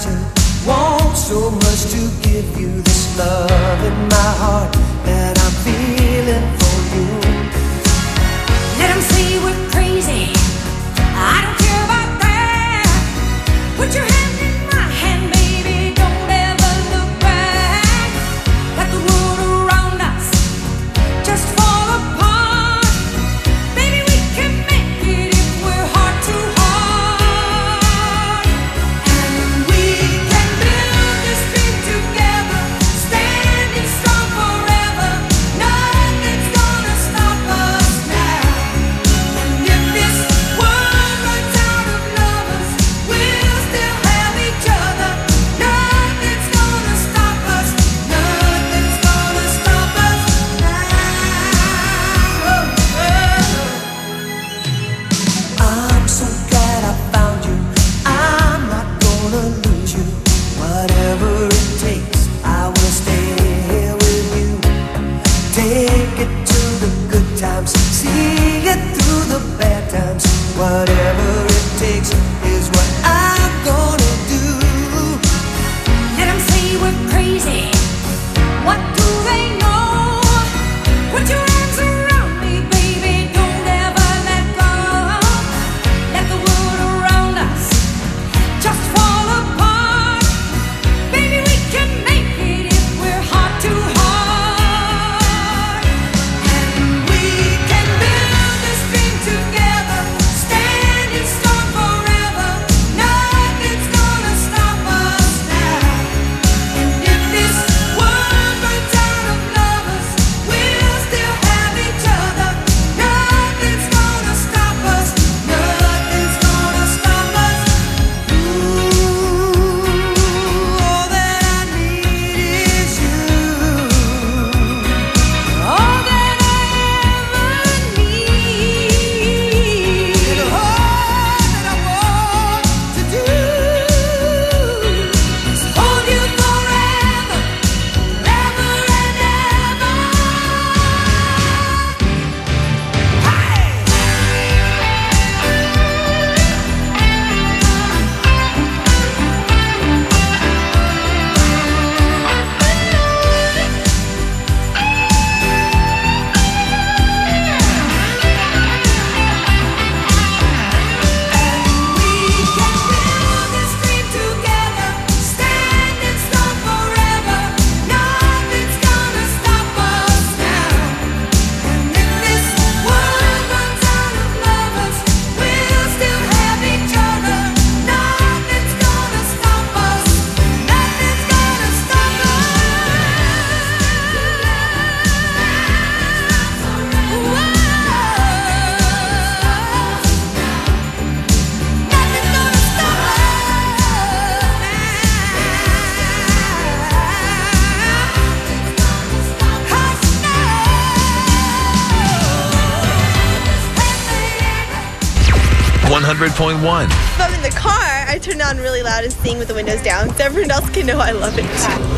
you want so much to give you this love in my heart that I'm feeling for you. Let them say we're crazy, I don't care about that. Put your hand in my hand, baby, don't ever look back. Let the world around us just fall apart. Baby, we can make it if we're heart to heart. And we can build this dream together, standing strong forever. Nothing's gonna stop us now. And if this world runs out of lovers, we'll still have each other. Nothing's gonna stop us. Nothing's gonna stop us now. I'm so glad I found you. I'm not gonna lose you. Whatever it takes, I will stay here with you. Take it to the good times, see it through the bad times. Whatever it takes is what I'm gonna do. Let them say we're crazy. What do they know? Put your arms around me, baby. Don't ever let go. Let the world around us just fall apart. Baby, we can make it if we're heart to heart. And we can build this dream together, standing strong forever. Nothing's gonna stop us now. And if this world runs out of lovers, we'll still have each other. Nothing's gonna stop us. Nothing's gonna stop us. Ooh, all that I need is you. All that I ever need. And all that I want to do is hold you forever, forever and ever. Hey! 100.1. If I'm in the car, I turn it on really loud and sing with the windows down so everyone else can know I love it.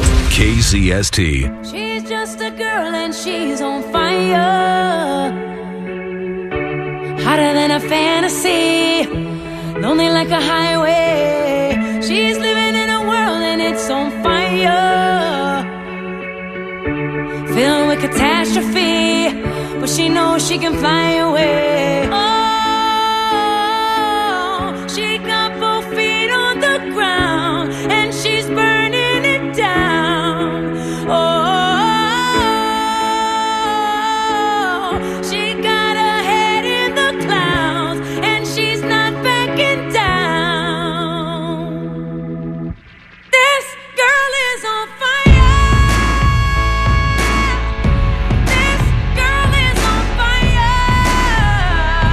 KZST. She's just a girl and she's on fire, hotter than a fantasy, lonely like a highway. She's living in a world and it's on fire, filled with catastrophe, but she knows she can fly away. Oh, she got both feet on the ground and she's burning it down. Oh, she got her head in the clouds and she's not backing down. This girl is on fire. This girl is on fire.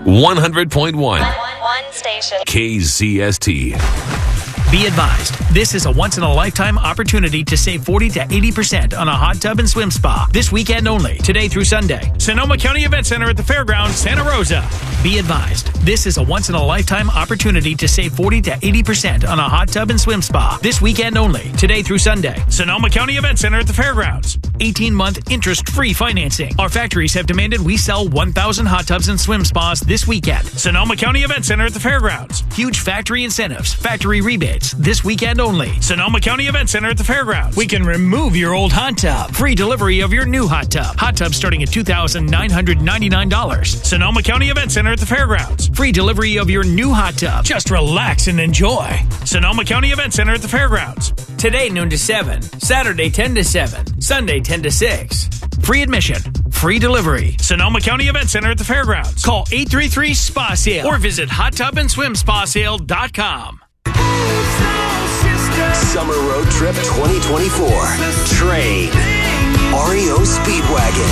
100.1 One station. KZST. Be advised, this is a once-in-a-lifetime opportunity to save 40 to 80% on a hot tub and swim spa this weekend only, today through Sunday. Sonoma County Event Center at the Fairgrounds, Santa Rosa. Be advised, this is a once-in-a-lifetime opportunity to save 40 to 80% on a hot tub and swim spa this weekend only, today through Sunday. Sonoma County Event Center at the Fairgrounds. 18-month interest-free financing. Our factories have demanded we sell 1,000 hot tubs and swim spas this weekend. Sonoma County Event Center at the Fairgrounds. Huge factory incentives, factory rebates this weekend only. Sonoma County Event Center at the Fairgrounds. We can remove your old hot tub. Free delivery of your new hot tub. Hot tub starting at $2,999. Sonoma County Event Center at the Fairgrounds. Free delivery of your new hot tub. Just relax and enjoy. Sonoma County Event Center at the Fairgrounds. Today noon to 7. Saturday 10 to 7. Sunday 10 to 6. Free admission. Free delivery. Sonoma County Event Center at the Fairgrounds. Call 833-SPA-SALE or visit hottubandSwimSpaSale.com. Summer Road Trip 2024. Train. REO Speedwagon.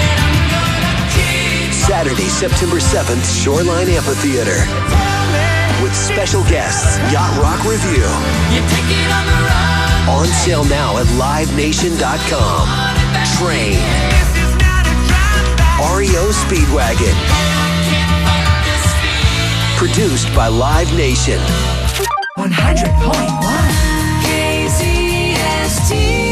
Saturday, September 7th, Shoreline Amphitheater. With special guests, Yacht Rock Review. On sale now at LiveNation.com. Train. REO Speedwagon. Produced by Live Nation. 100.1 KZST.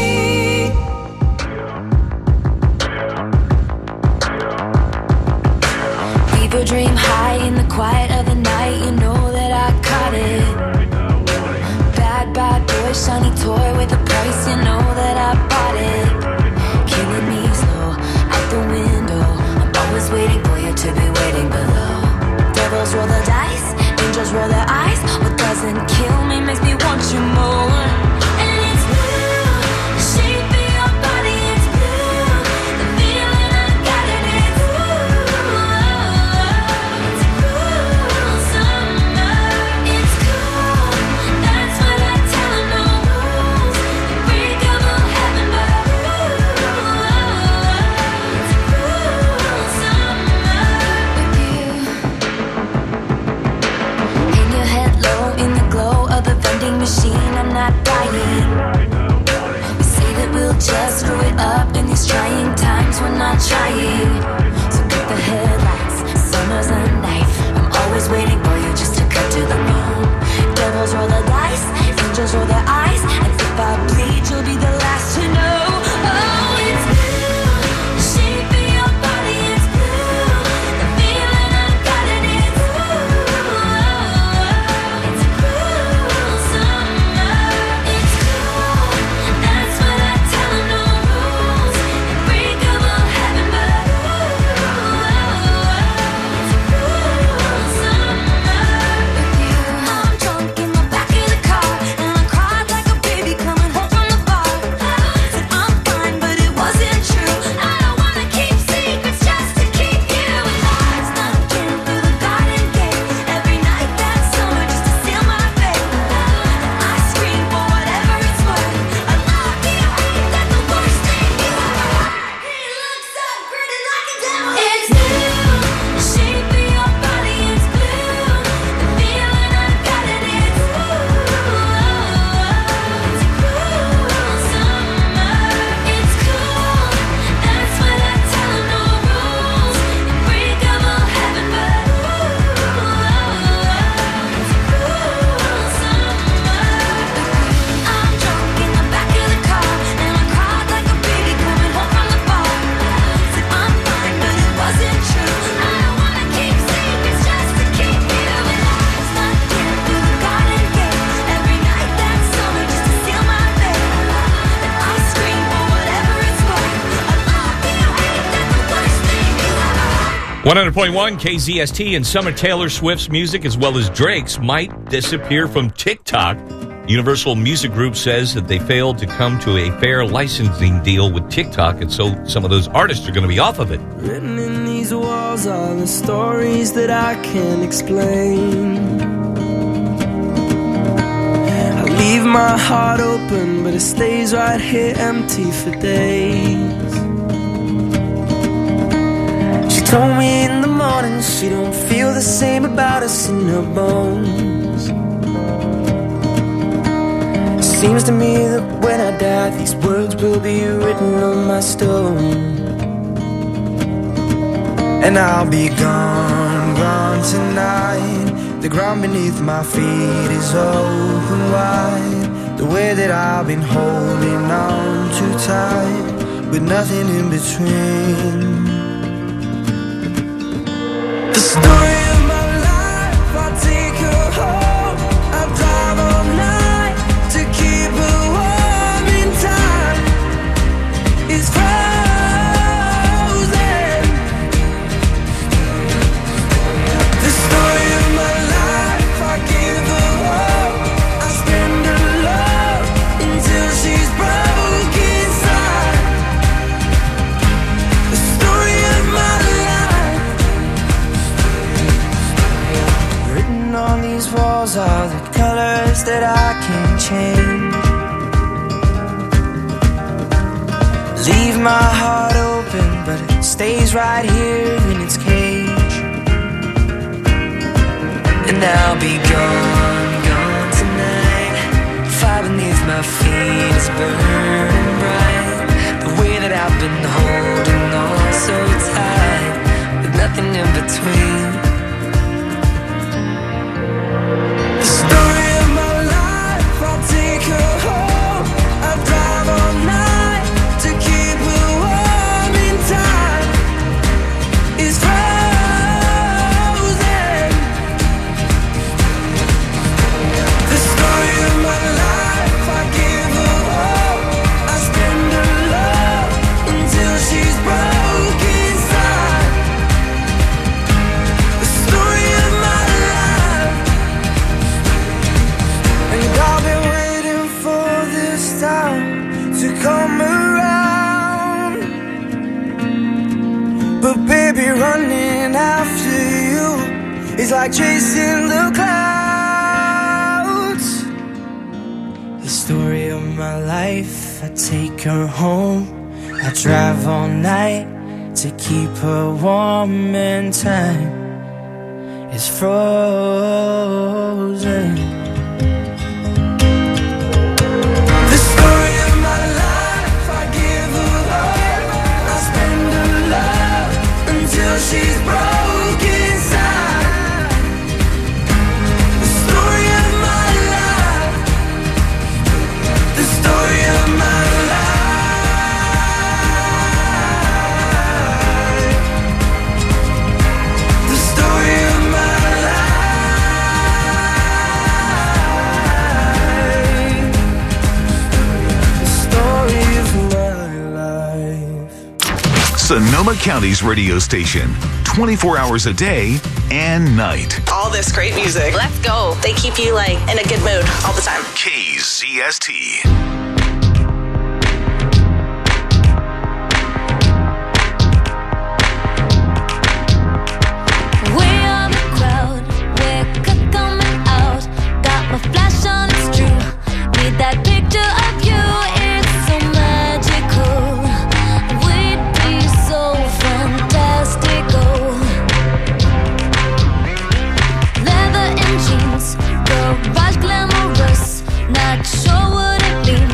Fever dream high in the quiet of the night. You know that I caught it. Bad, bad boy, shiny toy with a price. You know that I bought it. Killing me slow out the window. I'm always waiting for you to be waiting below. Devils roll the dice, angels roll their eyes. What doesn't kill me makes me want you more. And it's blue, the shape of your body is blue. The feeling I got it is blue. It's cool summer, it's cool. That's what I tell 'em, no rules. Unbreakable heaven, but it's cool summer with you. In your head low, in the glow of the vending machine, I'm not dying. We say that we'll just screw it up in these trying times. We're not trying. So cut the headlights, summer's a knife. I'm always waiting for you just to cut to the moon. Devils roll the dice, angels roll their eyes. And if I bleed, you'll be the last to know. Oh, it's blue, the shape of your body is blue. The feeling I got it is blue. It's cool summer, it's cool. That's what I tell 'em, no rules. Unbreakable heaven, but it's cool summer with you. I'm drunk in the back of the car, and I cried like a baby coming home from the bar. Said I'm fine, but it wasn't true. I don't wanna keep secrets just to keep you alive. Snuck in through the garden gate every night that summer just to seal my fate. I scream for whatever it's worth. I love you, ain't that the worst thing you ever heard? He looks so pretty like a devil. It's blue, the shape of your body is blue. The feeling I got it is blue. It's cool summer, it's cool. That's what I tell 'em, no rules. Unbreakable heaven, but it's cool summer. I'm drunk in the back of the car, and I cried like a baby coming home from the bar. Said I'm fine, but it wasn't true. I don't wanna keep secrets just to keep you alive. Snuck in through the garden gate every night that summer just to seal my fate. And I scream for whatever it's worth. I love you, ain't that the worst thing you ever heard? 100.1 KZST and some of Taylor Swift's music, as well as Drake's, might disappear from TikTok. Universal Music Group says that they failed to come to a fair licensing deal with TikTok, and so some of those artists are going to be off of it. Written in these walls are the stories that I can't explain. I leave my heart open, but it stays right here empty for days. She told me in the morning she don't feel the same about us in our bones. Seems to me that when I die, these words will be written on my stone. And I'll be gone, gone tonight. The ground beneath my feet is open wide. The way that I've been holding on too tight, with nothing in between. The story of my life, I'll take her home. I'll drive all night to keep her warm in time. It's frozen. The story of my life, I give her hope. I spend her love until she's broke inside. The story of my life. Written on these walls are the colors that I can't change. Leave my heart open, but it stays right here in its cage. And I'll be gone, gone tonight. Fire beneath my feet is burning bright. The way that I've been holding on so tight, with nothing in between. The story of my life, I'll take her home. I'll drive all night to keep her warm in time. It's frozen. The story of my life, I give her hope. I spend her love until she's broke inside. The story of my life. And I've been waiting for this time to come around. But baby, running after you is like chasing the clouds. The story of my life, I take her home. I drive all night to keep her warm in time. It's frozen. The story of my life, I give her hope. I spend her love until she's broke inside. The story of my life. The story of my life. The story of my life. The story of my life. Sonoma County's radio station, 24 hours a day and night. All this great music. Let's go. They keep you like in a good mood all the time. KZST. We are the crowd, we're coming out. Got my flash on, it's true. Need that picture of you, it's so magical. We'd be so fantastical. Leather and jeans, garage glamorous. Not sure what it means.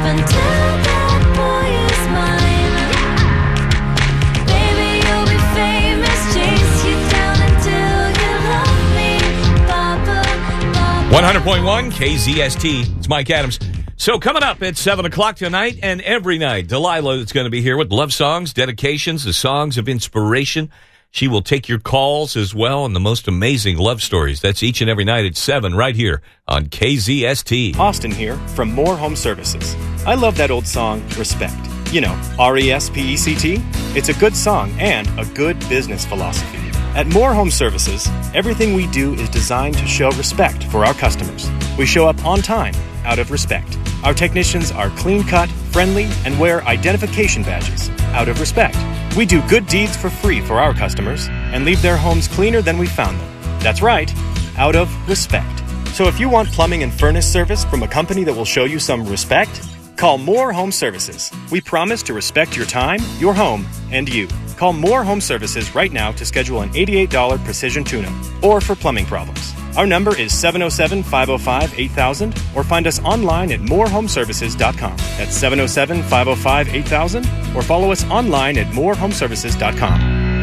until that boy is mine. Baby, you'll be famous, chase you down until you love me. Papa, Papa. 100.1 KZST. It's Mike Adams. So coming up at 7 o'clock tonight and every night, Delilah is going to be here with love songs, dedications, the songs of inspiration. She will take your calls as well and the most amazing love stories. That's each and every night at 7 right here on KZST. Austin here from Moore Home Services. I love that old song, Respect. You know, R-E-S-P-E-C-T. It's a good song and a good business philosophy. At Moore Home Services, everything we do is designed to show respect for our customers. We show up on time, out of respect. Our technicians are clean-cut, friendly, and wear identification badges, out of respect. We do good deeds for free for our customers and leave their homes cleaner than we found them. That's right, out of respect. So if you want plumbing and furnace service from a company that will show you some respect, call Moore Home Services. We promise to respect your time, your home, and you. Call Moore Home Services right now to schedule an $88 precision tune-up or for plumbing problems. Our number is 707-505-8000 or find us online at moorehomeservices.com. That's 707-505-8000 or follow us online at moorehomeservices.com.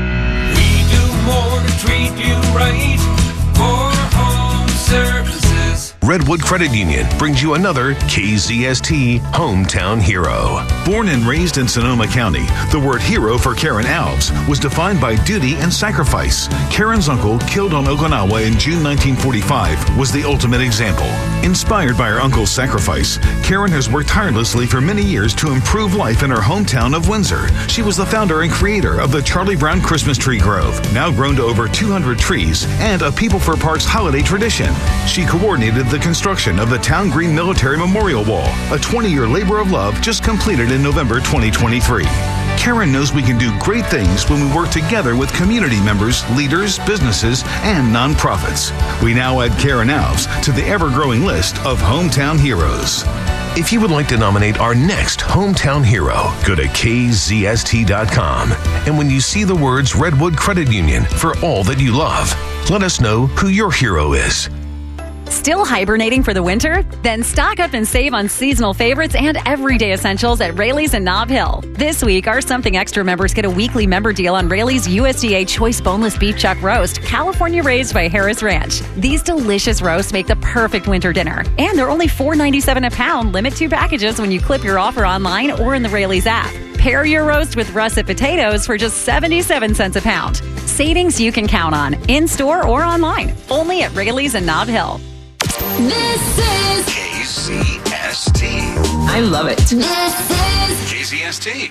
We do more to treat you right. More home services. Redwood Credit Union brings you another KZST Hometown Hero. Born and raised in Sonoma County, the word hero for Karen Alves was defined by duty and sacrifice. Karen's uncle, killed on Okinawa in June 1945, was the ultimate example. Inspired by her uncle's sacrifice, Karen has worked tirelessly for many years to improve life in her hometown of Windsor. She was the founder and creator of the Charlie Brown Christmas Tree Grove, now grown to over 200 trees, and a People for Parks holiday tradition. She coordinated the construction of the Town Green Military Memorial Wall, a 20-year labor of love just completed in November 2023. Karen knows we can do great things when we work together with community members, leaders, businesses, and nonprofits. We now add Karen Alves to the ever-growing list of hometown heroes. If you would like to nominate our next hometown hero, go to kzst.com. And when you see the words Redwood Credit Union for all that you love, let us know who your hero is. Still hibernating for the winter? Then stock up and save on seasonal favorites and everyday essentials at Rayleigh's and Nob Hill. This week, our Something Extra members get a weekly member deal on Rayleigh's USDA Choice Boneless Beef Chuck Roast, California raised by Harris Ranch. These delicious roasts make the perfect winter dinner. And they're only $4.97 a pound, limit 2 packages when you clip your offer online or in the Rayleigh's app. Pair your roast with russet potatoes for just 77 cents a pound. Savings you can count on, in-store or online. Only at Rayleigh's and Nob Hill. This is KZST. I love it. This is KZST.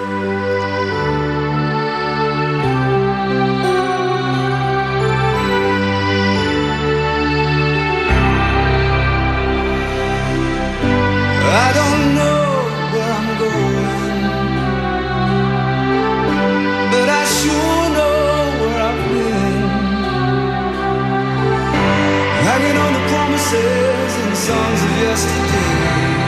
I don't know where I'm going, but I sure know where I've been. Hanging on the promises and songs of yesterday,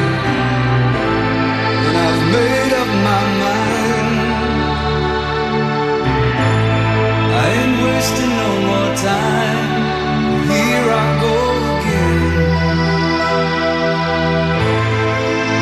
and I've made up my mind. I ain't wasting no more time. Here I go again.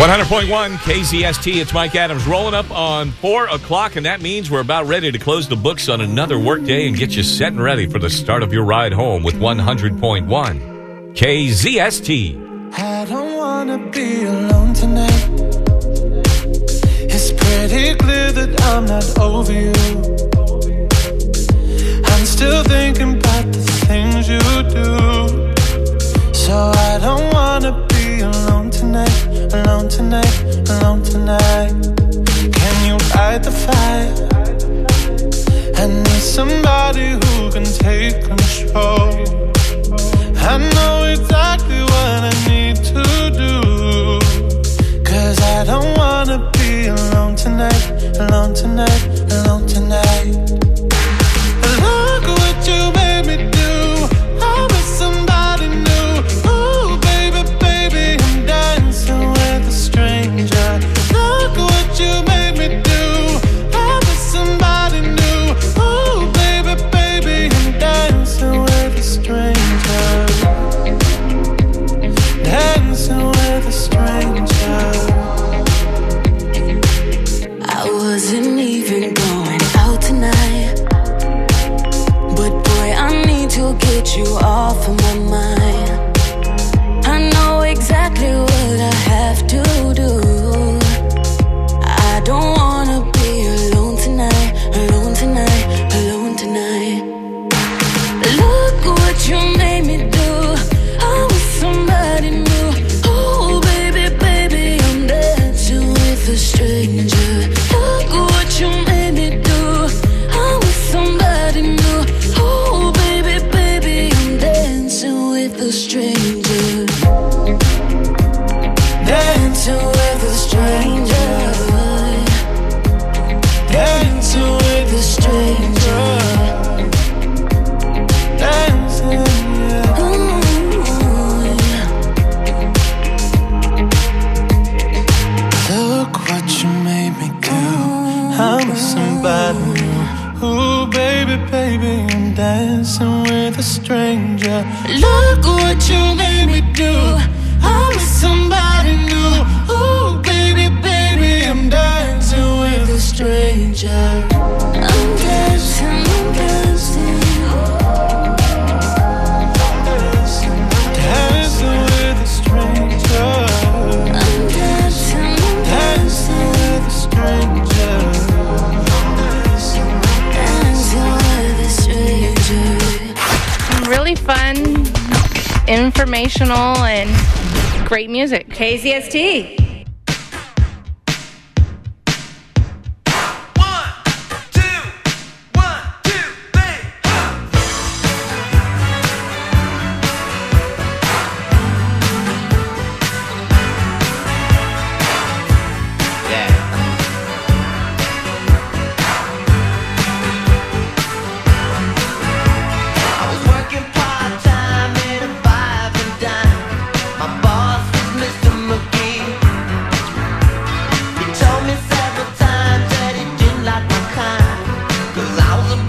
100.1 KZST. It's Mike Adams rolling up on 4 o'clock, and that means we're about ready to close the books on another workday and get you set and ready for the start of your ride home with 100.1 KZST. I don't wanna be alone tonight. It's pretty clear that I'm not over you. I'm still thinking about the things you do. So I don't wanna be alone tonight, alone tonight, alone tonight. Can you fight the fire? I need somebody who can take control. I know exactly what I need to do. 'Cause I don't wanna be alone tonight, alone tonight, alone tonight. Look what you made me do. I was somebody new. Ooh, baby, baby, I'm dancing with a stranger. Look what you made me do. I was somebody new. Ooh, baby, baby, I'm dancing with a stranger. Dancing with a stranger. I wasn't even going out tonight, but boy, I need to get you off of my mind. I know exactly what I have to do. I don't wanna be alone tonight, alone tonight, alone tonight. Look what you made me do. I was somebody new. Oh, baby, baby, I'm dancing with a stranger. Look what you made me do. I was somebody new. Oh, baby, baby, I'm dancing with a stranger. Dancing with a stranger. Dancing with a stranger. Dancing, yeah. Look what you made me do. I'm with somebody new. Ooh, baby, baby, I'm dancing with a stranger. Look what you made me do. I'm with somebody new. Ooh, baby, baby, I'm dancing with a stranger. I'm dancing, I'm dancing. Dancing with a stranger. I'm dancing, I'm Dancing with a stranger. dancing with a stranger. Really fun, informational, and great music. KZST. I was working part-time in a five and dime. My boss was Mr. McGee. He told me several times that he didn't like my kind, 'cause I was a